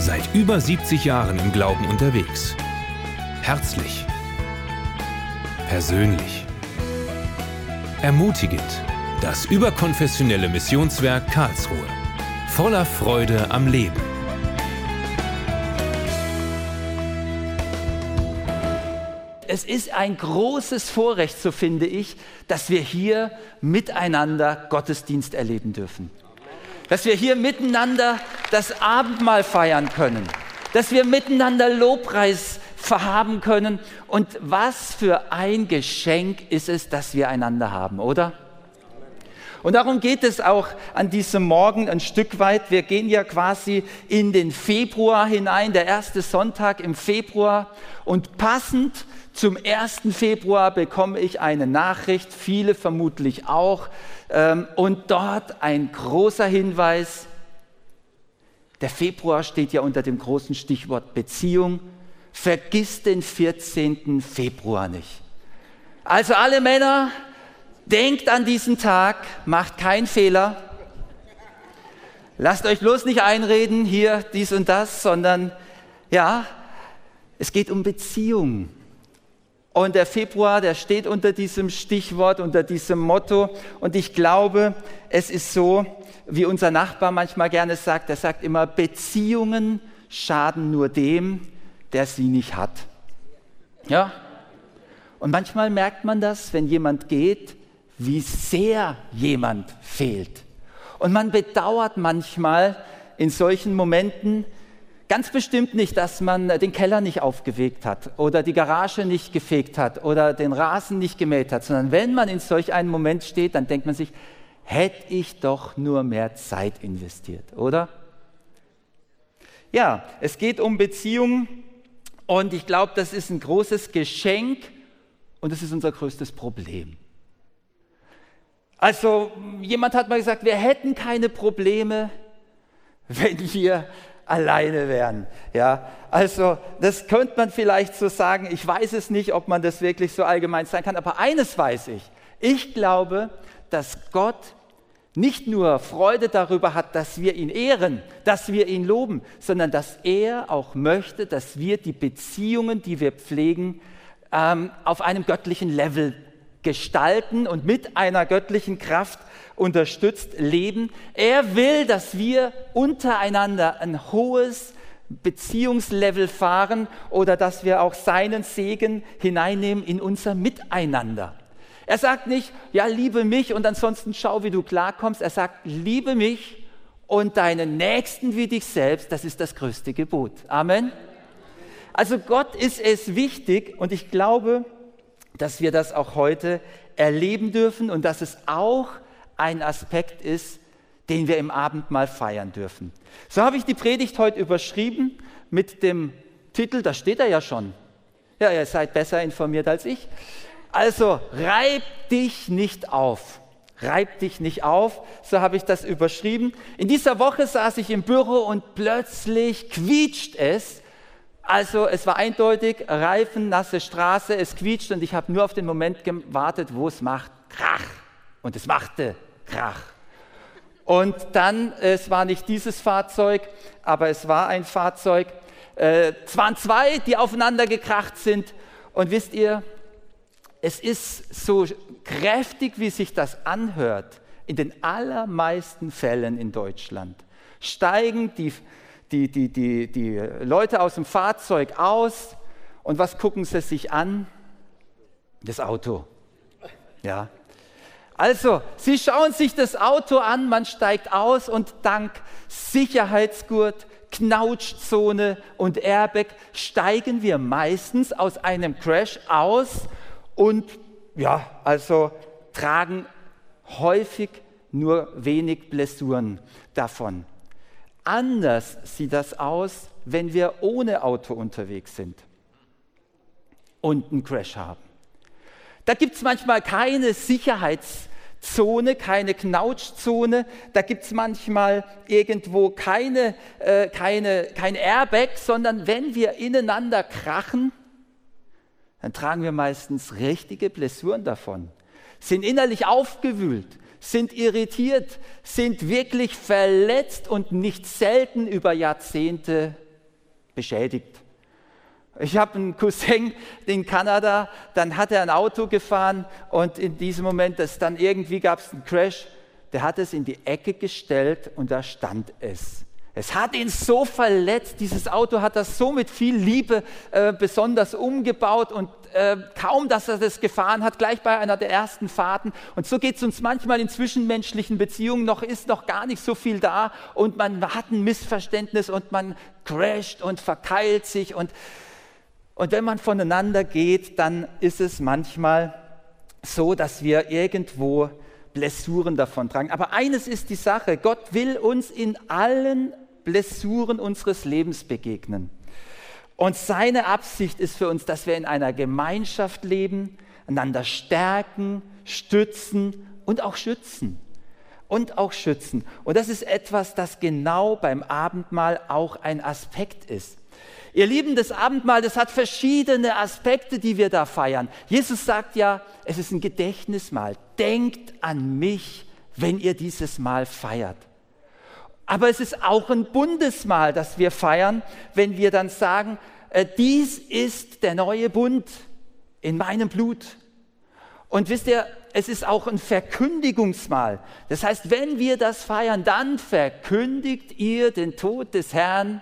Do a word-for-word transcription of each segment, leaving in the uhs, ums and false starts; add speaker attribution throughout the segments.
Speaker 1: Seit über siebzig Jahren im Glauben unterwegs. Herzlich. Persönlich. Ermutigend. Das überkonfessionelle Missionswerk Karlsruhe. Voller Freude am Leben.
Speaker 2: Es ist ein großes Vorrecht, so finde ich, dass wir hier miteinander Gottesdienst erleben dürfen. Dass wir hier miteinander das Abendmahl feiern können. Dass wir miteinander Lobpreis verhaben können. Und was für ein Geschenk ist es, dass wir einander haben, oder? Und darum geht es auch an diesem Morgen ein Stück weit. Wir gehen ja quasi in den Februar hinein, der erste Sonntag im Februar. Und passend zum ersten Februar bekomme ich eine Nachricht, viele vermutlich auch. Und dort ein großer Hinweis. Der Februar steht ja unter dem großen Stichwort Beziehung. Vergiss den vierzehnten Februar nicht. Also alle Männer, denkt an diesen Tag, macht keinen Fehler. Lasst euch bloß nicht einreden, hier dies und das, sondern ja, es geht um Beziehung. Und der Februar, der steht unter diesem Stichwort, unter diesem Motto. Und ich glaube, es ist so, wie unser Nachbar manchmal gerne sagt, er sagt immer, Beziehungen schaden nur dem, der sie nicht hat. Ja? Und manchmal merkt man das, wenn jemand geht, wie sehr jemand fehlt. Und man bedauert manchmal in solchen Momenten ganz bestimmt nicht, dass man den Keller nicht aufgewegt hat oder die Garage nicht gefegt hat oder den Rasen nicht gemäht hat, sondern wenn man in solch einem Moment steht, dann denkt man sich, hätte ich doch nur mehr Zeit investiert, oder? Ja, es geht um Beziehungen und ich glaube, das ist ein großes Geschenk und das ist unser größtes Problem. Also jemand hat mal gesagt, wir hätten keine Probleme, wenn wir alleine wären. Ja, also das könnte man vielleicht so sagen. Ich weiß es nicht, ob man das wirklich so allgemein sagen kann, aber eines weiß ich. Ich glaube, dass Gott nicht nur Freude darüber hat, dass wir ihn ehren, dass wir ihn loben, sondern dass er auch möchte, dass wir die Beziehungen, die wir pflegen, ähm, auf einem göttlichen Level gestalten und mit einer göttlichen Kraft unterstützt leben. Er will, dass wir untereinander ein hohes Beziehungslevel fahren oder dass wir auch seinen Segen hineinnehmen in unser Miteinander. Er sagt nicht, ja, liebe mich und ansonsten schau, wie du klarkommst. Er sagt, liebe mich und deinen Nächsten wie dich selbst. Das ist das größte Gebot. Amen. Also Gott ist es wichtig und ich glaube, dass wir das auch heute erleben dürfen und dass es auch ein Aspekt ist, den wir im Abendmahl feiern dürfen. So habe ich die Predigt heute überschrieben mit dem Titel, da steht er ja schon. Ja, ihr seid besser informiert als ich. Also, reib dich nicht auf. Reib dich nicht auf, so habe ich das überschrieben. In dieser Woche saß ich im Büro und plötzlich quietscht es. Also es war eindeutig, Reifen, nasse Straße, es quietscht und ich habe nur auf den Moment gewartet, wo es macht Krach. Und es machte Krach. Und dann, es war nicht dieses Fahrzeug, aber es war ein Fahrzeug. Äh, es waren zwei, die aufeinander gekracht sind. Und wisst ihr, es ist so kräftig, wie sich das anhört, in den allermeisten Fällen in Deutschland steigen die Die, die, die, die Leute aus dem Fahrzeug aus und was gucken sie sich an? Das Auto. Ja. Also, sie schauen sich das Auto an, man steigt aus und dank Sicherheitsgurt, Knautschzone und Airbag steigen wir meistens aus einem Crash aus und ja, also tragen häufig nur wenig Blessuren davon. Anders sieht das aus, wenn wir ohne Auto unterwegs sind und einen Crash haben. Da gibt es manchmal keine Sicherheitszone, keine Knautschzone, da gibt es manchmal irgendwo keine, äh, keine, kein Airbag, sondern wenn wir ineinander krachen, dann tragen wir meistens richtige Blessuren davon, sind innerlich aufgewühlt, sind irritiert, sind wirklich verletzt und nicht selten über Jahrzehnte beschädigt. Ich habe einen Cousin in Kanada, dann hat er ein Auto gefahren und in diesem Moment, das dann irgendwie gab es einen Crash, der hat es in die Ecke gestellt und da stand es. Es hat ihn so verletzt, dieses Auto hat das so mit viel Liebe äh, besonders umgebaut und äh, kaum, dass er das gefahren hat, gleich bei einer der ersten Fahrten. Und so geht es uns manchmal in zwischenmenschlichen Beziehungen, noch ist noch gar nicht so viel da und man hat ein Missverständnis und man crasht und verkeilt sich und Und wenn man voneinander geht, dann ist es manchmal so, dass wir irgendwo Blessuren davontragen. Aber eines ist die Sache, Gott will uns in allen Blessuren unseres Lebens begegnen. Und seine Absicht ist für uns, dass wir in einer Gemeinschaft leben, einander stärken, stützen und auch schützen. Und auch schützen. Und das ist etwas, das genau beim Abendmahl auch ein Aspekt ist. Ihr Lieben, das Abendmahl, das hat verschiedene Aspekte, die wir da feiern. Jesus sagt ja, es ist ein Gedächtnismahl. Denkt an mich, wenn ihr dieses Mahl feiert. Aber es ist auch ein Bundesmahl, das wir feiern, wenn wir dann sagen, äh, dies ist der neue Bund in meinem Blut. Und wisst ihr, es ist auch ein Verkündigungsmahl. Das heißt, wenn wir das feiern, dann verkündigt ihr den Tod des Herrn,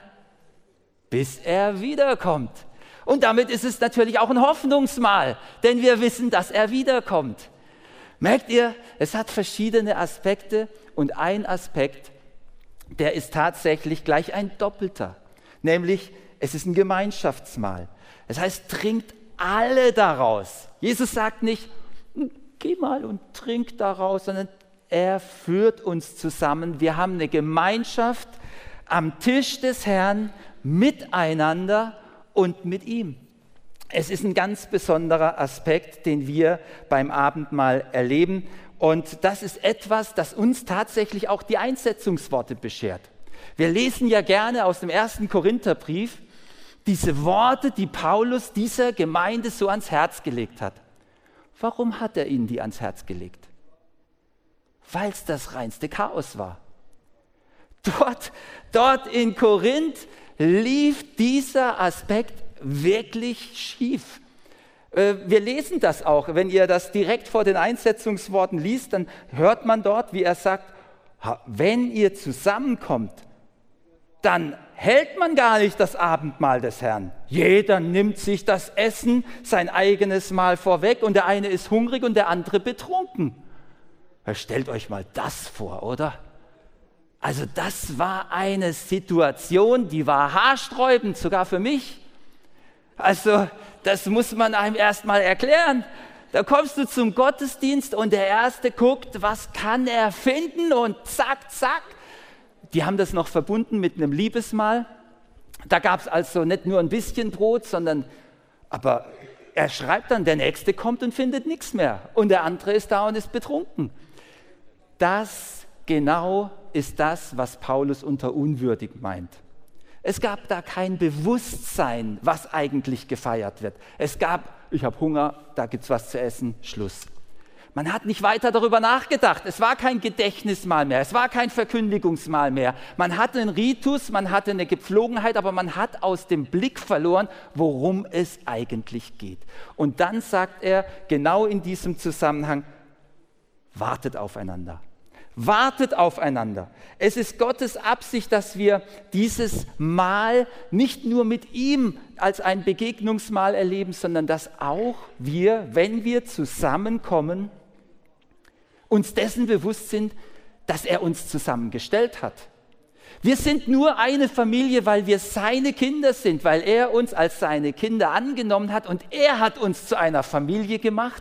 Speaker 2: bis er wiederkommt. Und damit ist es natürlich auch ein Hoffnungsmahl, denn wir wissen, dass er wiederkommt. Merkt ihr, es hat verschiedene Aspekte und ein Aspekt, der ist tatsächlich gleich ein doppelter, nämlich es ist ein Gemeinschaftsmahl. Das heißt, trinkt alle daraus. Jesus sagt nicht, geh mal und trink daraus, sondern er führt uns zusammen. Wir haben eine Gemeinschaft am Tisch des Herrn, miteinander und mit ihm. Es ist ein ganz besonderer Aspekt, den wir beim Abendmahl erleben. Und das ist etwas, das uns tatsächlich auch die Einsetzungsworte beschert. Wir lesen ja gerne aus dem ersten Korintherbrief diese Worte, die Paulus dieser Gemeinde so ans Herz gelegt hat. Warum hat er ihnen die ans Herz gelegt? Weil es das reinste Chaos war. Dort, dort in Korinth lief dieser Aspekt wirklich schief. Wir lesen das auch, wenn ihr das direkt vor den Einsetzungsworten liest, dann hört man dort, wie er sagt, wenn ihr zusammenkommt, dann hält man gar nicht das Abendmahl des Herrn. Jeder nimmt sich das Essen, sein eigenes Mahl vorweg und der eine ist hungrig und der andere betrunken. Stellt euch mal das vor, oder? Also das war eine Situation, die war haarsträubend, sogar für mich. Also das muss man einem erst mal erklären. Da kommst du zum Gottesdienst und der Erste guckt, was kann er finden und zack, zack. Die haben das noch verbunden mit einem Liebesmahl. Da gab es also nicht nur ein bisschen Brot, sondern, aber er schreibt dann, der Nächste kommt und findet nichts mehr. Und der andere ist da und ist betrunken. Das genau ist das, was Paulus unter unwürdig meint. Es gab da kein Bewusstsein, was eigentlich gefeiert wird. Es gab, ich habe Hunger, da gibt es was zu essen, Schluss. Man hat nicht weiter darüber nachgedacht. Es war kein Gedächtnismahl mehr, es war kein Verkündigungsmahl mehr. Man hatte einen Ritus, man hatte eine Gepflogenheit, aber man hat aus dem Blick verloren, worum es eigentlich geht. Und dann sagt er genau in diesem Zusammenhang, wartet aufeinander. Wartet aufeinander. Es ist Gottes Absicht, dass wir dieses Mahl nicht nur mit ihm als ein Begegnungsmahl erleben, sondern dass auch wir, wenn wir zusammenkommen, uns dessen bewusst sind, dass er uns zusammengestellt hat. Wir sind nur eine Familie, weil wir seine Kinder sind, weil er uns als seine Kinder angenommen hat und er hat uns zu einer Familie gemacht.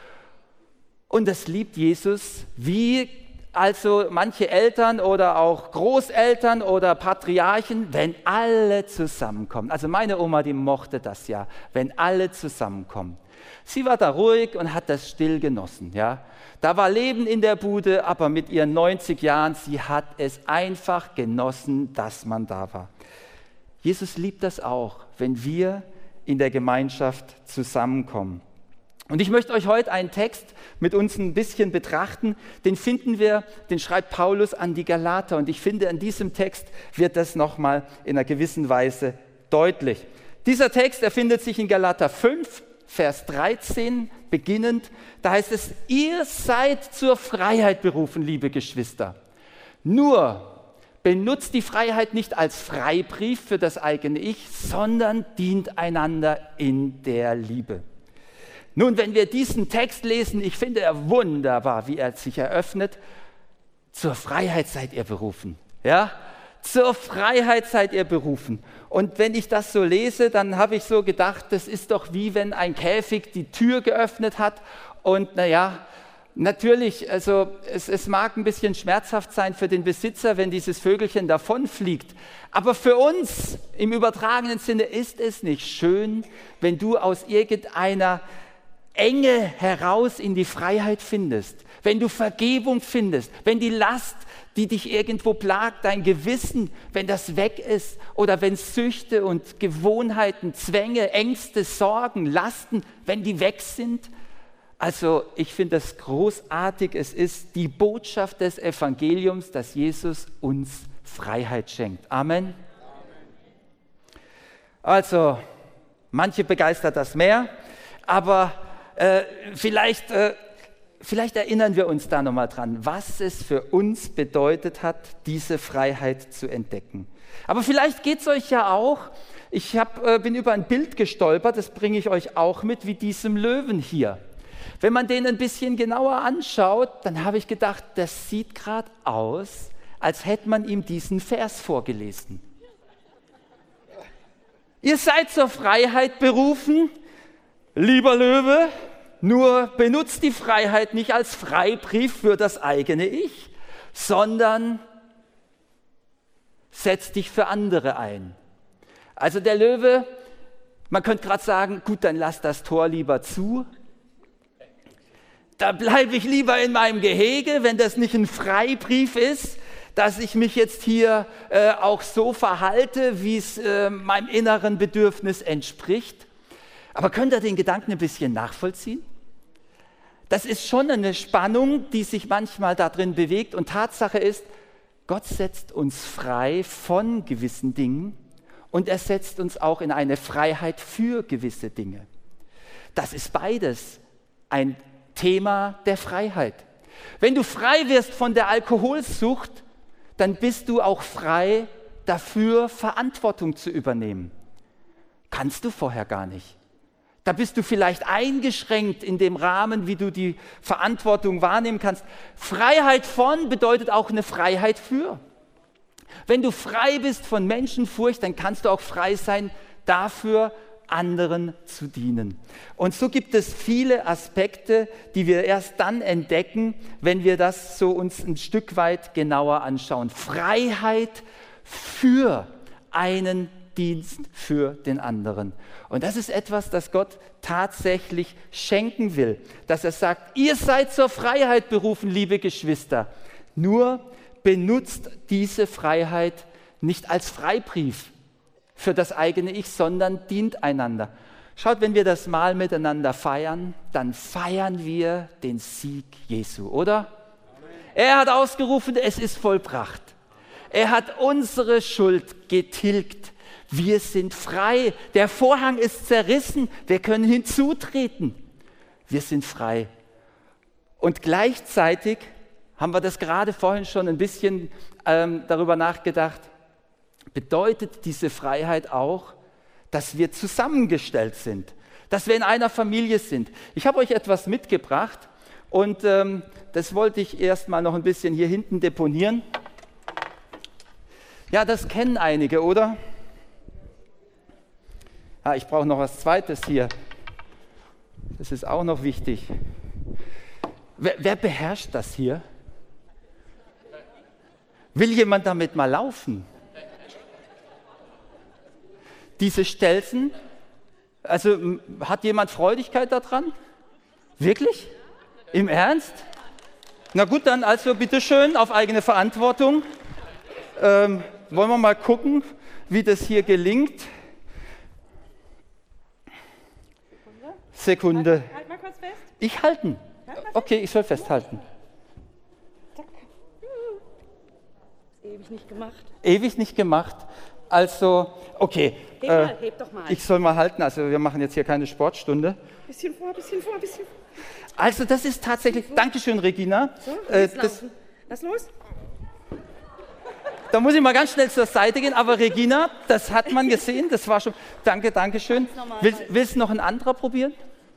Speaker 2: Und das liebt Jesus, wie also manche Eltern oder auch Großeltern oder Patriarchen, wenn alle zusammenkommen. Also meine Oma, die mochte das ja, wenn alle zusammenkommen. Sie war da ruhig und hat das still genossen. Ja. Da war Leben in der Bude, aber mit ihren neunzig Jahren, sie hat es einfach genossen, dass man da war. Jesus liebt das auch, wenn wir in der Gemeinschaft zusammenkommen. Und ich möchte euch heute einen Text mit uns ein bisschen betrachten, den finden wir, den schreibt Paulus an die Galater und ich finde, an diesem Text wird das nochmal in einer gewissen Weise deutlich. Dieser Text, der findet sich in Galater fünf, Vers dreizehn, beginnend. Da heißt es, ihr seid zur Freiheit berufen, liebe Geschwister. Nur benutzt die Freiheit nicht als Freibrief für das eigene Ich, sondern dient einander in der Liebe. Nun, wenn wir diesen Text lesen, ich finde er wunderbar, wie er sich eröffnet. Zur Freiheit seid ihr berufen. Ja? Zur Freiheit seid ihr berufen. Und wenn ich das so lese, dann habe ich so gedacht, das ist doch wie wenn ein Käfig die Tür geöffnet hat. Und naja, natürlich, also es, es mag ein bisschen schmerzhaft sein für den Besitzer, wenn dieses Vögelchen davonfliegt. Aber für uns im übertragenen Sinne ist es nicht schön, wenn du aus irgendeiner Enge heraus in die Freiheit findest, wenn du Vergebung findest, wenn die Last, die dich irgendwo plagt, dein Gewissen, wenn das weg ist oder wenn Süchte und Gewohnheiten, Zwänge, Ängste, Sorgen, Lasten, wenn die weg sind. Also ich finde das großartig, es ist die Botschaft des Evangeliums, dass Jesus uns Freiheit schenkt. Amen. Also manche begeistert das mehr, aber äh, vielleicht... Äh, Vielleicht erinnern wir uns da nochmal dran, was es für uns bedeutet hat, diese Freiheit zu entdecken. Aber vielleicht geht es euch ja auch, ich hab, äh, bin über ein Bild gestolpert, das bringe ich euch auch mit, wie diesem Löwen hier. Wenn man den ein bisschen genauer anschaut, dann habe ich gedacht, das sieht gerade aus, als hätte man ihm diesen Vers vorgelesen. Ihr seid zur Freiheit berufen, lieber Löwe, nur benutzt die Freiheit nicht als Freibrief für das eigene Ich, sondern setzt dich für andere ein. Also der Löwe, man könnte gerade sagen, gut, dann lass das Tor lieber zu. Da bleibe ich lieber in meinem Gehege, wenn das nicht ein Freibrief ist, dass ich mich jetzt hier äh, auch so verhalte, wie es äh, meinem inneren Bedürfnis entspricht. Aber könnt ihr den Gedanken ein bisschen nachvollziehen? Das ist schon eine Spannung, die sich manchmal da drin bewegt. Und Tatsache ist, Gott setzt uns frei von gewissen Dingen und er setzt uns auch in eine Freiheit für gewisse Dinge. Das ist beides ein Thema der Freiheit. Wenn du frei wirst von der Alkoholsucht, dann bist du auch frei dafür, Verantwortung zu übernehmen. Kannst du vorher gar nicht. Da bist du vielleicht eingeschränkt in dem Rahmen, wie du die Verantwortung wahrnehmen kannst. Freiheit von bedeutet auch eine Freiheit für. Wenn du frei bist von Menschenfurcht, dann kannst du auch frei sein, dafür anderen zu dienen. Und so gibt es viele Aspekte, die wir erst dann entdecken, wenn wir das so uns ein Stück weit genauer anschauen. Freiheit für einen Dienst für den anderen. Und das ist etwas, das Gott tatsächlich schenken will. Dass er sagt, ihr seid zur Freiheit berufen, liebe Geschwister. Nur benutzt diese Freiheit nicht als Freibrief für das eigene Ich, sondern dient einander. Schaut, wenn wir das Mahl miteinander feiern, dann feiern wir den Sieg Jesu, oder? Amen. Er hat ausgerufen, es ist vollbracht. Er hat unsere Schuld getilgt. Wir sind frei. Der Vorhang ist zerrissen. Wir können hinzutreten. Wir sind frei. Und gleichzeitig haben wir das gerade vorhin schon ein bisschen ähm, darüber nachgedacht, bedeutet diese Freiheit auch, dass wir zusammengestellt sind, dass wir in einer Familie sind. Ich habe euch etwas mitgebracht und ähm, das wollte ich erst mal noch ein bisschen hier hinten deponieren. Ja, das kennen einige, oder? Ah, ich brauche noch was Zweites hier. Das ist auch noch wichtig. Wer, wer beherrscht das hier? Will jemand damit mal laufen? Diese Stelzen, also hat jemand Freudigkeit daran? Wirklich? Im Ernst? Na gut, dann also bitteschön auf eigene Verantwortung. Ähm, wollen wir mal gucken, wie das hier gelingt. Sekunde. Halt, halt mal kurz fest. Ich halten. Halt okay, ich soll festhalten.
Speaker 3: Zack. Ewig nicht gemacht.
Speaker 2: Ewig nicht gemacht. Also, okay.
Speaker 3: Heb
Speaker 2: äh,
Speaker 3: mal, heb doch mal.
Speaker 2: Ich soll mal halten, also wir machen jetzt hier keine Sportstunde.
Speaker 3: Bisschen vor, bisschen vor, bisschen vor.
Speaker 2: Also das ist tatsächlich, Dankeschön Regina.
Speaker 3: So,
Speaker 2: Äh,
Speaker 3: jetzt
Speaker 2: das,
Speaker 3: laufen. Lass los.
Speaker 2: da muss ich mal ganz schnell zur Seite gehen, aber Regina, das hat man gesehen, das war schon, danke, danke schön.
Speaker 3: normal
Speaker 2: Willst,
Speaker 3: halt.
Speaker 2: willst noch ein anderer probieren?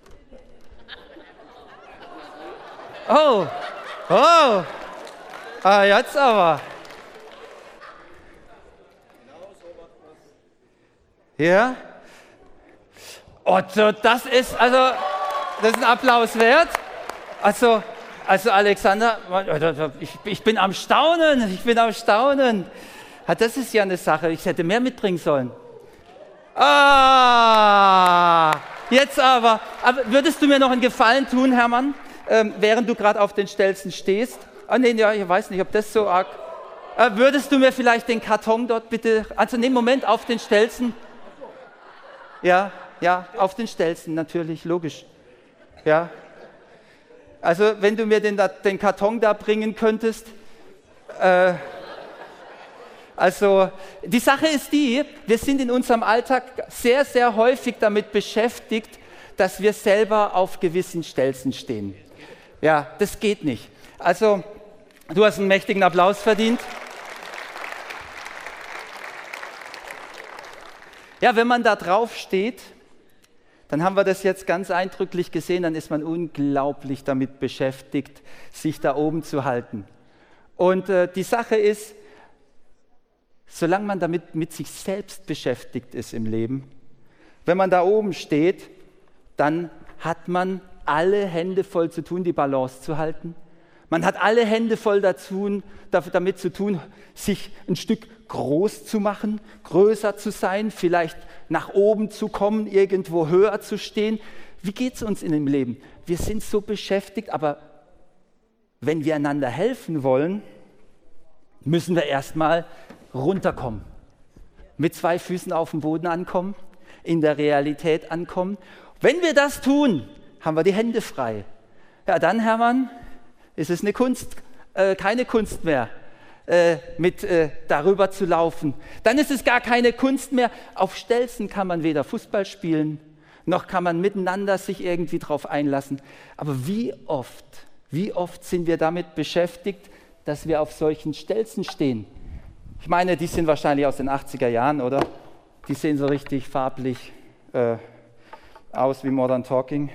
Speaker 2: Oh, oh, ah, jetzt aber. Ja. Otto, das ist, also, das ist ein Applaus wert. Also, also Alexander, ich, ich bin am Staunen, ich bin am Staunen. Ja, das ist ja eine Sache, ich hätte mehr mitbringen sollen. Ah, jetzt aber. Aber würdest du mir noch einen Gefallen tun, Hermann, ähm, während du gerade auf den Stelzen stehst? Ah, nee, ja, ich weiß nicht, ob das so arg. Äh, würdest du mir vielleicht den Karton dort bitte, also nee, Moment, auf den Stelzen. Ja, ja, auf den Stelzen, natürlich, logisch. Ja. Also, wenn du mir den, den Karton da bringen könntest. Äh, also, die Sache ist die, wir sind in unserem Alltag sehr, sehr häufig damit beschäftigt, dass wir selber auf gewissen Stelzen stehen. Ja, das geht nicht. Also, du hast einen mächtigen Applaus verdient. Ja, wenn man da drauf steht, dann haben wir das jetzt ganz eindrücklich gesehen, dann ist man unglaublich damit beschäftigt, sich da oben zu halten. Und äh, die Sache ist, solange man damit mit sich selbst beschäftigt ist im Leben, wenn man da oben steht, dann hat man alle Hände voll zu tun, die Balance zu halten. Man hat alle Hände voll dazu, damit zu tun, sich ein Stück groß zu machen, größer zu sein, vielleicht nach oben zu kommen, irgendwo höher zu stehen. Wie geht es uns in dem Leben? Wir sind so beschäftigt, aber wenn wir einander helfen wollen, müssen wir erstmal runterkommen. Mit zwei Füßen auf dem Boden ankommen, in der Realität ankommen. Wenn wir das tun, haben wir die Hände frei. Ja, dann, Hermann, ist es eine Kunst, äh, keine Kunst mehr, äh, mit äh, darüber zu laufen. Dann ist es gar keine Kunst mehr. Auf Stelzen kann man weder Fußball spielen, noch kann man miteinander sich irgendwie drauf einlassen. Aber wie oft, wie oft sind wir damit beschäftigt, dass wir auf solchen Stelzen stehen? Ich meine, die sind wahrscheinlich aus den achtziger Jahren, oder? Die sehen so richtig farblich äh, aus wie Modern Talking.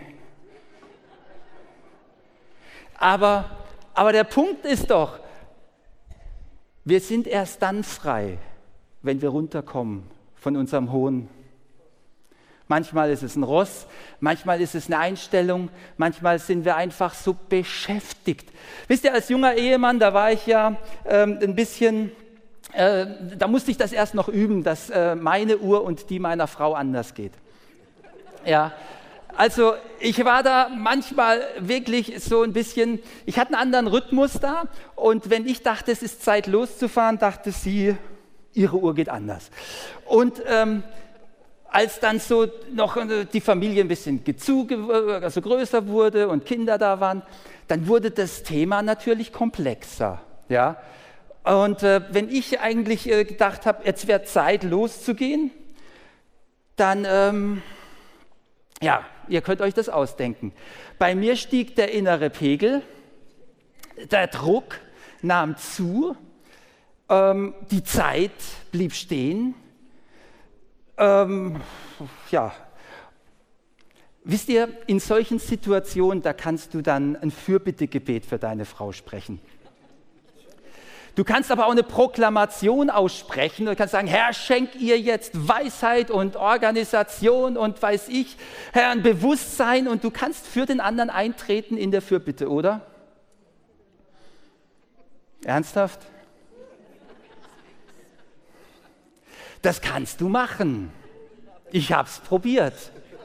Speaker 2: Aber, aber der Punkt ist doch, wir sind erst dann frei, wenn wir runterkommen von unserem Hohen. Manchmal ist es ein Ross, manchmal ist es eine Einstellung, manchmal sind wir einfach so beschäftigt. Wisst ihr, als junger Ehemann, da war ich ja ähm, ein bisschen, äh, da musste ich das erst noch üben, dass äh, meine Uhr und die meiner Frau anders geht. Ja. Also ich war da manchmal wirklich so ein bisschen, ich hatte einen anderen Rhythmus da und wenn ich dachte, es ist Zeit loszufahren, dachte sie, ihre Uhr geht anders. Und ähm, als dann so noch die Familie ein bisschen gezuge, also größer wurde und Kinder da waren, dann wurde das Thema natürlich komplexer. Ja? Und äh, wenn ich eigentlich äh, gedacht habe, jetzt wäre Zeit loszugehen, dann... Ähm, Ja, ihr könnt euch das ausdenken. Bei mir stieg der innere Pegel, der Druck nahm zu, ähm, die Zeit blieb stehen. Ähm, ja, wisst ihr, in solchen Situationen, da kannst du dann ein Fürbittegebet für deine Frau sprechen. Du kannst aber auch eine Proklamation aussprechen. Du kannst sagen, Herr, schenk ihr jetzt Weisheit und Organisation und weiß ich, Herr, ein Bewusstsein. Und du kannst für den anderen eintreten in der Fürbitte, oder? Ernsthaft? Das kannst du machen. Ich habe es probiert.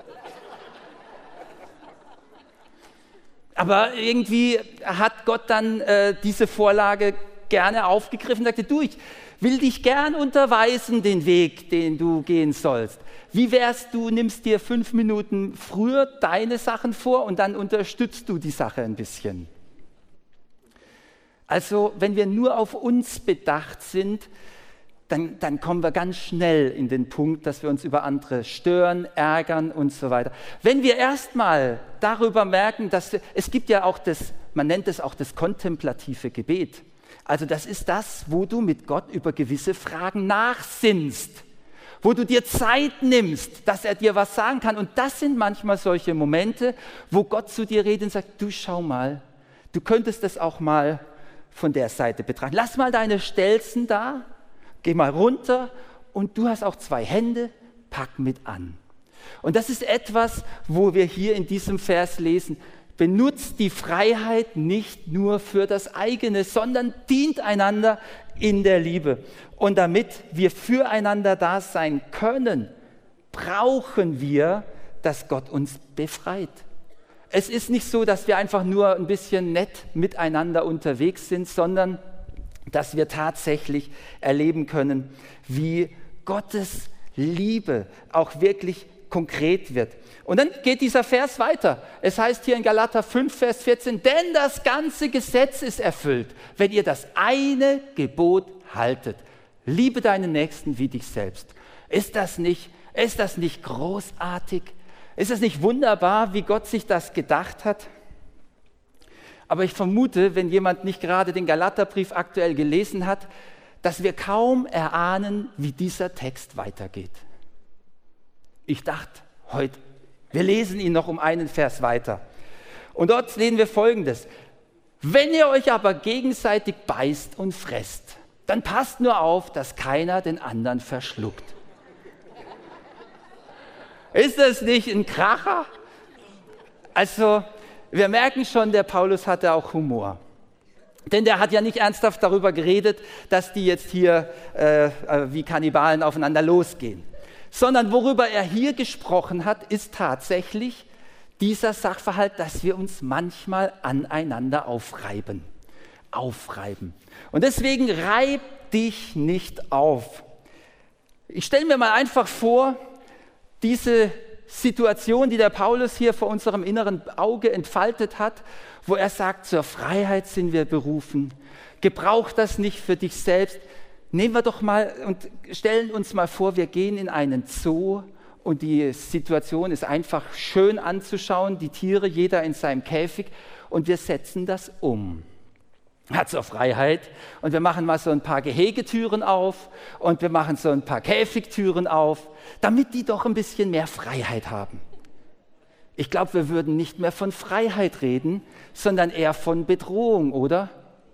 Speaker 2: Aber irgendwie hat Gott dann äh, diese Vorlage gerne aufgegriffen und sagte, du, ich will dich gern unterweisen, den Weg, den du gehen sollst. Wie wär's, du nimmst dir fünf Minuten früher deine Sachen vor und dann unterstützt du die Sache ein bisschen. Also, wenn wir nur auf uns bedacht sind, dann, dann kommen wir ganz schnell in den Punkt, dass wir uns über andere stören, ärgern und so weiter. Wenn wir erstmal darüber merken, dass wir, es gibt ja auch das, man nennt es auch das kontemplative Gebet. Also das ist das, wo du mit Gott über gewisse Fragen nachsinnst, wo du dir Zeit nimmst, dass er dir was sagen kann. Und das sind manchmal solche Momente, wo Gott zu dir redet und sagt, du schau mal, du könntest das auch mal von der Seite betrachten. Lass mal deine Stelzen da, geh mal runter und du hast auch zwei Hände, pack mit an. Und das ist etwas, wo wir hier in diesem Vers lesen, benutzt die Freiheit nicht nur für das eigene, sondern dient einander in der Liebe. Und damit wir füreinander da sein können, brauchen wir, dass Gott uns befreit. Es ist nicht so, dass wir einfach nur ein bisschen nett miteinander unterwegs sind, sondern dass wir tatsächlich erleben können, wie Gottes Liebe auch wirklich konkret wird. Und dann geht dieser Vers weiter. Es heißt hier in Galater fünf, Vers vierzehn, denn das ganze Gesetz ist erfüllt, wenn ihr das eine Gebot haltet. Liebe deinen Nächsten wie dich selbst. Ist das nicht, ist das nicht großartig? Ist es nicht wunderbar, wie Gott sich das gedacht hat? Aber ich vermute, wenn jemand nicht gerade den Galaterbrief aktuell gelesen hat, dass wir kaum erahnen, wie dieser Text weitergeht. Ich dachte heute, wir lesen ihn noch um einen Vers weiter. Und dort sehen wir Folgendes. Wenn ihr euch aber gegenseitig beißt und fresst, dann passt nur auf, dass keiner den anderen verschluckt. Ist das nicht ein Kracher? Also, wir merken schon, der Paulus hatte auch Humor. Denn der hat ja nicht ernsthaft darüber geredet, dass die jetzt hier äh, wie Kannibalen aufeinander losgehen. Sondern worüber er hier gesprochen hat, ist tatsächlich dieser Sachverhalt, dass wir uns manchmal aneinander aufreiben. Aufreiben. Und deswegen reib dich nicht auf. Ich stelle mir mal einfach vor, diese Situation, die der Paulus hier vor unserem inneren Auge entfaltet hat, wo er sagt, zur Freiheit sind wir berufen, gebrauch das nicht für dich selbst. Nehmen wir doch mal und stellen uns mal vor, wir gehen in einen Zoo und die Situation ist einfach schön anzuschauen, die Tiere, jeder in seinem Käfig und wir setzen das um. Hat zur Freiheit und wir machen mal so ein paar Gehegetüren auf und wir machen so ein paar Käfigtüren auf, damit die doch ein bisschen mehr Freiheit haben. Ich glaube, wir würden nicht mehr von Freiheit reden, sondern eher von Bedrohung, oder?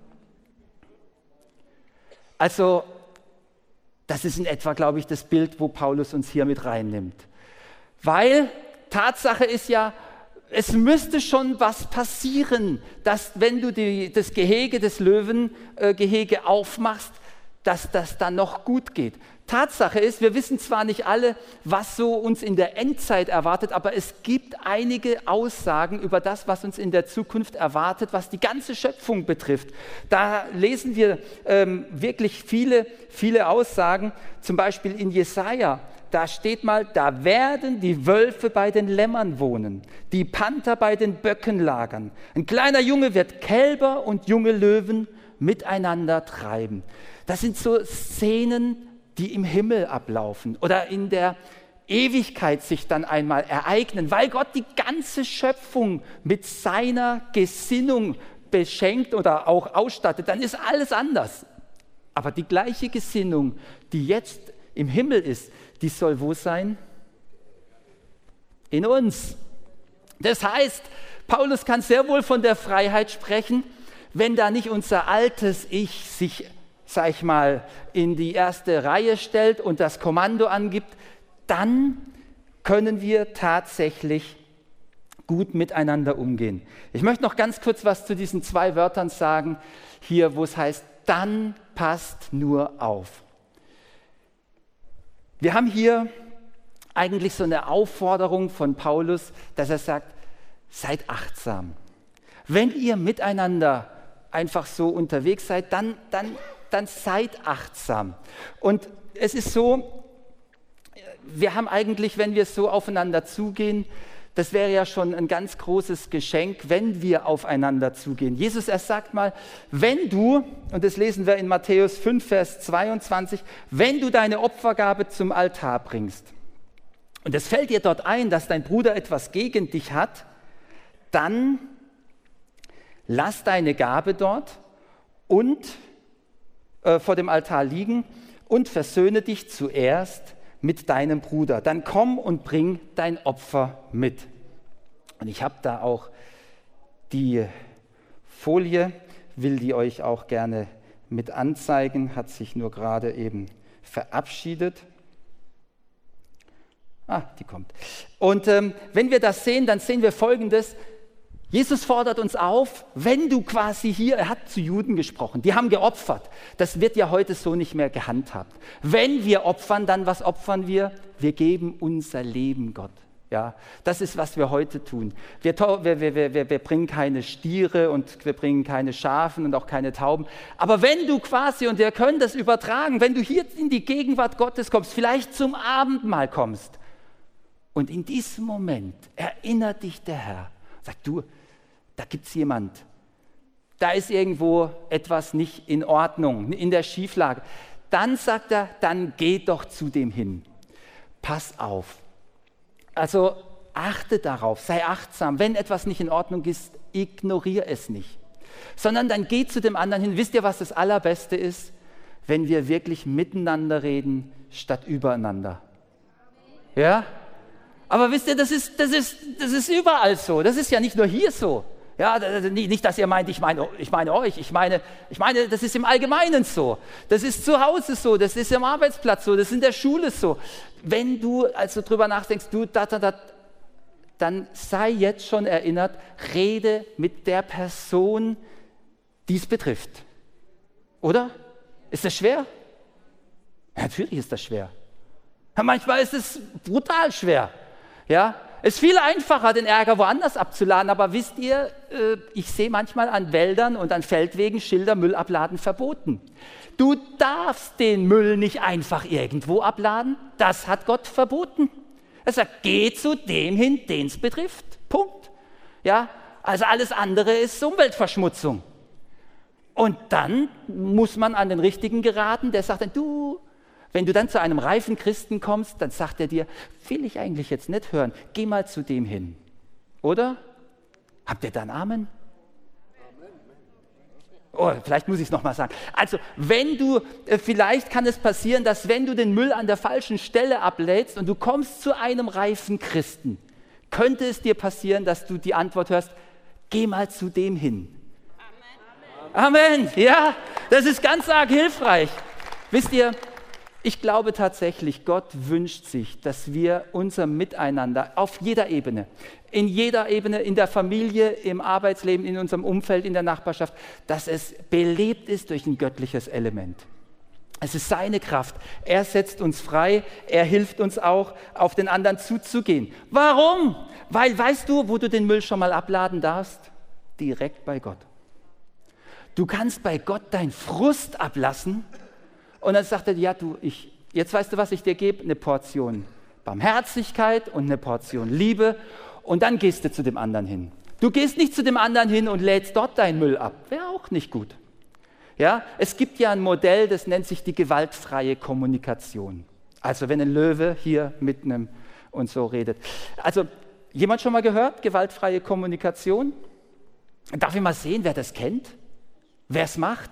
Speaker 2: Also, das ist in etwa, glaube ich, das Bild, wo Paulus uns hier mit reinnimmt. Weil Tatsache ist ja, es müsste schon was passieren, dass wenn du die, das Gehege, das Löwengehege äh, aufmachst, dass das dann noch gut geht. Tatsache ist, wir wissen zwar nicht alle, was so uns in der Endzeit erwartet, aber es gibt einige Aussagen über das, was uns in der Zukunft erwartet, was die ganze Schöpfung betrifft. Da lesen wir ähm, wirklich viele, viele Aussagen, zum Beispiel in Jesaja. Da steht mal, da werden die Wölfe bei den Lämmern wohnen, die Panther bei den Böcken lagern. Ein kleiner Junge wird Kälber und junge Löwen miteinander treiben. Das sind so Szenen, die im Himmel ablaufen oder in der Ewigkeit sich dann einmal ereignen, weil Gott die ganze Schöpfung mit seiner Gesinnung beschenkt oder auch ausstattet, dann ist alles anders. Aber die gleiche Gesinnung, die jetzt im Himmel ist, die soll wo sein? In uns. Das heißt, Paulus kann sehr wohl von der Freiheit sprechen, wenn da nicht unser altes Ich sich, sag ich mal, in die erste Reihe stellt und das Kommando angibt, dann können wir tatsächlich gut miteinander umgehen. Ich möchte noch ganz kurz was zu diesen zwei Wörtern sagen, hier, wo es heißt, dann passt nur auf. Wir haben hier eigentlich so eine Aufforderung von Paulus, dass er sagt, seid achtsam. Wenn ihr miteinander einfach so unterwegs seid, dann, dann, dann seid achtsam. Und es ist so, wir haben eigentlich, wenn wir so aufeinander zugehen, Das wäre ja schon ein ganz großes Geschenk, wenn wir aufeinander zugehen. Jesus, er sagt mal, wenn du, und das lesen wir in Matthäus fünf, Vers zweiundzwanzig, wenn du deine Opfergabe zum Altar bringst und es fällt dir dort ein, dass dein Bruder etwas gegen dich hat, dann lass deine Gabe dort und äh, vor dem Altar liegen und versöhne dich zuerst mit deinem Bruder. Dann komm und bring dein Opfer mit. Und ich habe da auch die Folie, will die euch auch gerne mit anzeigen, hat sich nur gerade eben verabschiedet. Ah, die kommt. Und ähm, wenn wir das sehen, dann sehen wir Folgendes. Jesus fordert uns auf, wenn du quasi hier, er hat zu Juden gesprochen, die haben geopfert. Das wird ja heute so nicht mehr gehandhabt. Wenn wir opfern, dann was opfern wir? Wir geben unser Leben Gott. Ja, das ist, was wir heute tun. Wir, wir, wir, wir, wir bringen keine Stiere und wir bringen keine Schafen und auch keine Tauben. Aber wenn du quasi, und wir können das übertragen, wenn du hier in die Gegenwart Gottes kommst, vielleicht zum Abendmahl kommst und in diesem Moment erinnert dich der Herr, sagt du, da gibt es jemand, da ist irgendwo etwas nicht in Ordnung, in der Schieflage. Dann sagt er, dann geh doch zu dem hin. Pass auf. Also achte darauf, sei achtsam. Wenn etwas nicht in Ordnung ist, ignoriere es nicht. Sondern dann geh zu dem anderen hin. Wisst ihr, was das Allerbeste ist? Wenn wir wirklich miteinander reden, statt übereinander. Ja? Aber wisst ihr, das ist, das ist, das ist überall so. Das ist ja nicht nur hier so. Ja, nicht, dass ihr meint, ich meine, ich meine euch. Ich meine, ich meine, das ist im Allgemeinen so. Das ist zu Hause so. Das ist am Arbeitsplatz so. Das ist in der Schule so. Wenn du also drüber nachdenkst, du, da, da, da, dann sei jetzt schon erinnert, rede mit der Person, die es betrifft. Oder? Ist das schwer? Ja, natürlich ist das schwer. Ja, manchmal ist es brutal schwer. Ja, es ist viel einfacher, den Ärger woanders abzuladen, aber wisst ihr, äh, ich sehe manchmal an Wäldern und an Feldwegen Schilder, Müll abladen verboten. Du darfst den Müll nicht einfach irgendwo abladen, das hat Gott verboten. Er sagt, geh zu dem hin, den es betrifft, Punkt. Ja, also alles andere ist Umweltverschmutzung. Und dann muss man an den Richtigen geraten, der sagt dann, du, wenn du dann zu einem reifen Christen kommst, dann sagt er dir, will ich eigentlich jetzt nicht hören, geh mal zu dem hin. Oder? Habt ihr dann Amen? Oh, vielleicht muss ich es nochmal sagen. Also, wenn du, vielleicht kann es passieren, dass wenn du den Müll an der falschen Stelle ablädst und du kommst zu einem reifen Christen, könnte es dir passieren, dass du die Antwort hörst, geh mal zu dem hin. Amen. Amen. Ja, das ist ganz arg hilfreich. Wisst ihr, ich glaube tatsächlich, Gott wünscht sich, dass wir unser Miteinander auf jeder Ebene, in jeder Ebene, in der Familie, im Arbeitsleben, in unserem Umfeld, in der Nachbarschaft, dass es belebt ist durch ein göttliches Element. Es ist seine Kraft. Er setzt uns frei. Er hilft uns auch, auf den anderen zuzugehen. Warum? Weil, weißt du, wo du den Müll schon mal abladen darfst? Direkt bei Gott. Du kannst bei Gott deinen Frust ablassen. Und dann sagt er, ja du, ich, jetzt weißt du, was ich dir gebe? Eine Portion Barmherzigkeit und eine Portion Liebe. Und dann gehst du zu dem anderen hin. Du gehst nicht zu dem anderen hin und lädst dort deinen Müll ab. Wäre auch nicht gut. Ja, es gibt ja ein Modell, das nennt sich die gewaltfreie Kommunikation. Also wenn ein Löwe hier mit einem und so redet. Also, jemand schon mal gehört, gewaltfreie Kommunikation? Darf ich mal sehen, wer das kennt? Wer es macht?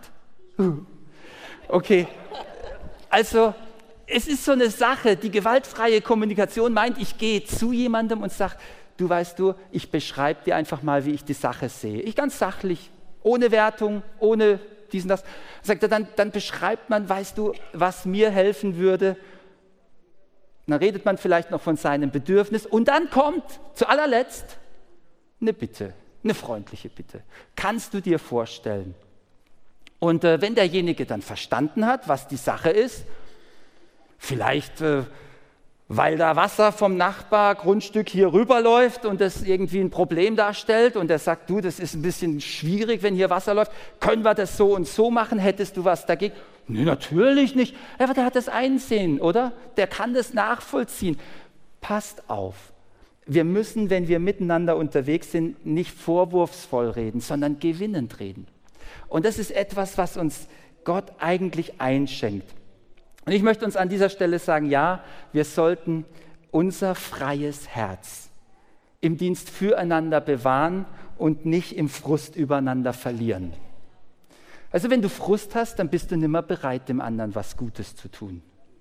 Speaker 2: Okay, also es ist so eine Sache, die gewaltfreie Kommunikation meint, ich gehe zu jemandem und sage, du weißt du, ich beschreibe dir einfach mal, wie ich die Sache sehe. Ich ganz sachlich, ohne Wertung, ohne dies und das. Sagt er, dann, dann beschreibt man, weißt du, was mir helfen würde. Dann redet man vielleicht noch von seinem Bedürfnis und dann kommt zu allerletzt eine Bitte, eine freundliche Bitte. Kannst du dir vorstellen? Und äh, wenn derjenige dann verstanden hat, was die Sache ist, vielleicht äh, weil da Wasser vom Nachbargrundstück hier rüberläuft und das irgendwie ein Problem darstellt und er sagt, du, das ist ein bisschen schwierig, wenn hier Wasser läuft, können wir das so und so machen, hättest du was dagegen? Nee, natürlich nicht, aber der hat das Einsehen, oder? Der kann das nachvollziehen. Passt auf, wir müssen, wenn wir miteinander unterwegs sind, nicht vorwurfsvoll reden, sondern gewinnend reden. Und das ist etwas, was uns Gott eigentlich einschenkt. Und ich möchte uns an dieser Stelle sagen, ja, wir sollten unser freies Herz im Dienst füreinander bewahren und nicht im Frust übereinander verlieren. Also wenn du Frust hast, dann bist du nicht mehr bereit, dem anderen was Gutes zu tun.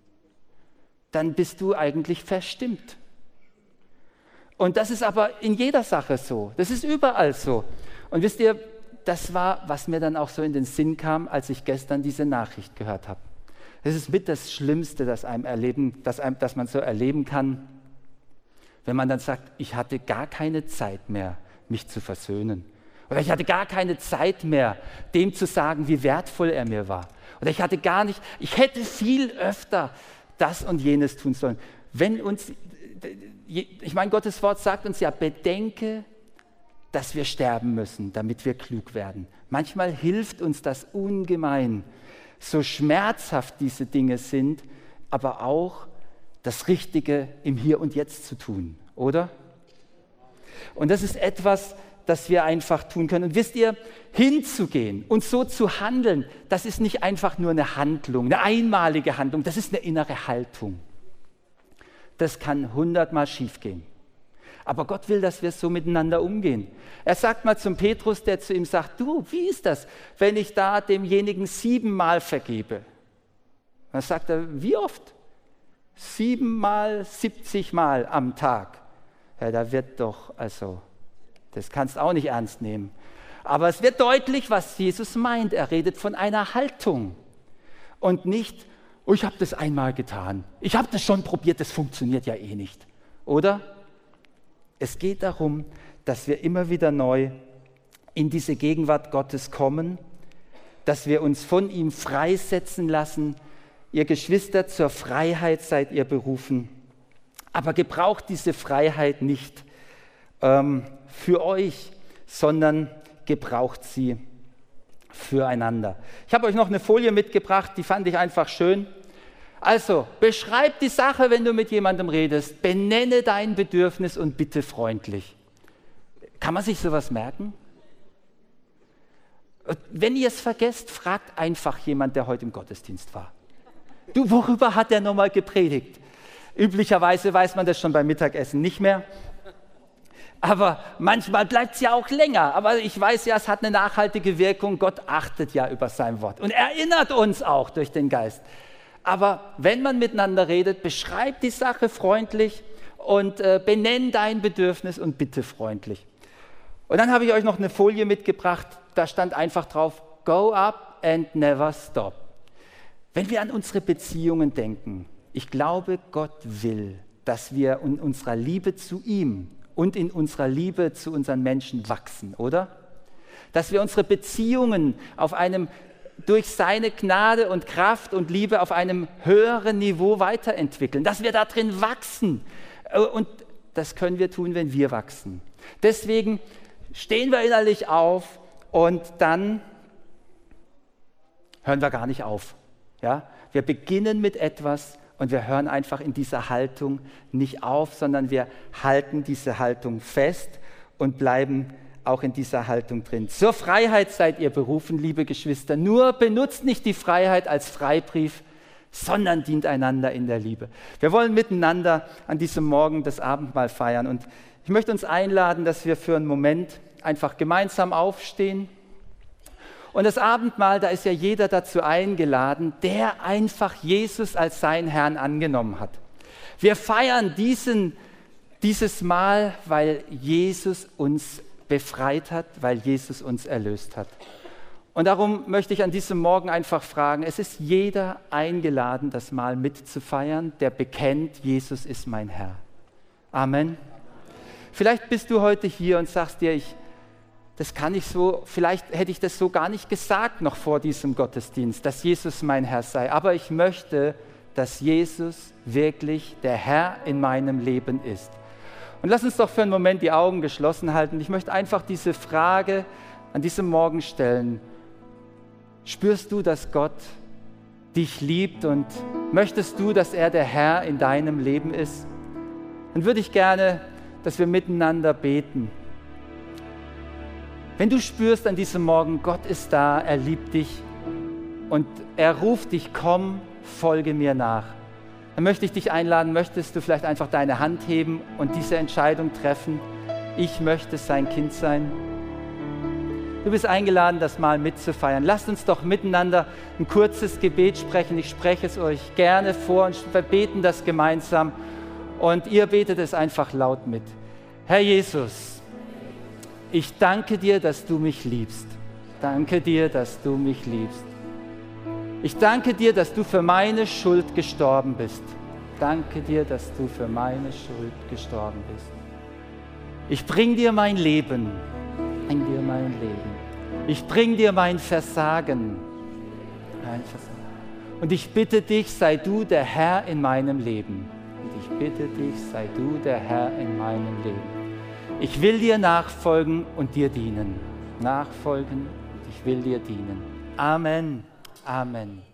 Speaker 2: Dann bist du eigentlich verstimmt. Und das ist aber in jeder Sache so. Das ist überall so. Und wisst ihr, das war, was mir dann auch so in den Sinn kam, als ich gestern diese Nachricht gehört habe. Das ist mit das Schlimmste, das, einem erleben, das, einem, das man so erleben kann, wenn man dann sagt, ich hatte gar keine Zeit mehr, mich zu versöhnen. Oder ich hatte gar keine Zeit mehr, dem zu sagen, wie wertvoll er mir war. Oder ich hatte gar nicht, ich hätte viel öfter das und jenes tun sollen. Wenn uns, ich meine, Gottes Wort sagt uns ja, bedenke, dass wir sterben müssen, damit wir klug werden. Manchmal hilft uns das ungemein, so schmerzhaft diese Dinge sind, aber auch das Richtige im Hier und Jetzt zu tun, oder? Und das ist etwas, das wir einfach tun können. Und wisst ihr, hinzugehen und so zu handeln, das ist nicht einfach nur eine Handlung, eine einmalige Handlung, das ist eine innere Haltung. Das kann hundertmal schiefgehen. Aber Gott will, dass wir so miteinander umgehen. Er sagt mal zum Petrus, der zu ihm sagt, du, wie ist das, wenn ich da demjenigen siebenmal vergebe? Dann sagt er, wie oft? Siebenmal, siebzigmal am Tag. Ja, da wird doch, also, das kannst du auch nicht ernst nehmen. Aber es wird deutlich, was Jesus meint. Er redet von einer Haltung und nicht, oh, ich habe das einmal getan. Ich habe das schon probiert, das funktioniert ja eh nicht. Oder? Es geht darum, dass wir immer wieder neu in diese Gegenwart Gottes kommen, dass wir uns von ihm freisetzen lassen. Ihr Geschwister, zur Freiheit seid ihr berufen. Aber gebraucht diese Freiheit nicht ähm, für euch, sondern gebraucht sie füreinander. Ich habe euch noch eine Folie mitgebracht, die fand ich einfach schön. Also, beschreib die Sache, wenn du mit jemandem redest. Benenne dein Bedürfnis und bitte freundlich. Kann man sich sowas merken? Wenn ihr es vergesst, fragt einfach jemand, der heute im Gottesdienst war. Du, worüber hat er nochmal gepredigt? Üblicherweise weiß man das schon beim Mittagessen nicht mehr. Aber manchmal bleibt es ja auch länger. Aber ich weiß ja, es hat eine nachhaltige Wirkung. Gott achtet ja über sein Wort und erinnert uns auch durch den Geist. Aber wenn man miteinander redet, beschreib die Sache freundlich und äh, benenn dein Bedürfnis und bitte freundlich. Und dann habe ich euch noch eine Folie mitgebracht, da stand einfach drauf, go up and never stop. Wenn wir an unsere Beziehungen denken, ich glaube, Gott will, dass wir in unserer Liebe zu ihm und in unserer Liebe zu unseren Menschen wachsen, oder? Dass wir unsere Beziehungen auf einem durch seine Gnade und Kraft und Liebe auf einem höheren Niveau weiterentwickeln, dass wir darin wachsen. Und das können wir tun, wenn wir wachsen. Deswegen stehen wir innerlich auf und dann hören wir gar nicht auf. Ja? Wir beginnen mit etwas und wir hören einfach in dieser Haltung nicht auf, sondern wir halten diese Haltung fest und bleiben auch in dieser Haltung drin. Zur Freiheit seid ihr berufen, liebe Geschwister. Nur benutzt nicht die Freiheit als Freibrief, sondern dient einander in der Liebe. Wir wollen miteinander an diesem Morgen das Abendmahl feiern. Und ich möchte uns einladen, dass wir für einen Moment einfach gemeinsam aufstehen. Und das Abendmahl, da ist ja jeder dazu eingeladen, der einfach Jesus als seinen Herrn angenommen hat. Wir feiern diesen, dieses Mahl, weil Jesus uns befreit hat, weil Jesus uns erlöst hat. Und darum möchte ich an diesem Morgen einfach fragen, es ist jeder eingeladen, das Mahl mitzufeiern, der bekennt, Jesus ist mein Herr. Amen. Vielleicht bist du heute hier und sagst dir, ich, das kann ich so, vielleicht hätte ich das so gar nicht gesagt noch vor diesem Gottesdienst, dass Jesus mein Herr sei. Aber ich möchte, dass Jesus wirklich der Herr in meinem Leben ist. Und lass uns doch für einen Moment die Augen geschlossen halten. Ich möchte einfach diese Frage an diesem Morgen stellen. Spürst du, dass Gott dich liebt und möchtest du, dass er der Herr in deinem Leben ist? Dann würde ich gerne dass wir miteinander beten. Wenn du spürst an diesem Morgen, Gott ist da, er liebt dich und er ruft dich, komm, folge mir nach, dann möchte ich dich einladen, möchtest du vielleicht einfach deine Hand heben und diese Entscheidung treffen, ich möchte sein Kind sein. Du bist eingeladen, das mal mitzufeiern. Lasst uns doch miteinander ein kurzes Gebet sprechen. Ich spreche es euch gerne vor und wir beten das gemeinsam und ihr betet es einfach laut mit. Herr Jesus, ich danke dir, dass du mich liebst. Danke dir, dass du mich liebst. Ich danke dir, dass du für meine Schuld gestorben bist. Danke dir, dass du für meine Schuld gestorben bist. Ich bring dir mein Leben. Bring dir mein Leben. Ich bring dir mein Versagen. Mein Versagen. Und ich bitte dich, sei du der Herr in meinem Leben. Und ich bitte dich, sei du der Herr in meinem Leben. Ich will dir nachfolgen und dir dienen. Nachfolgen und ich will dir dienen. Amen. Amen.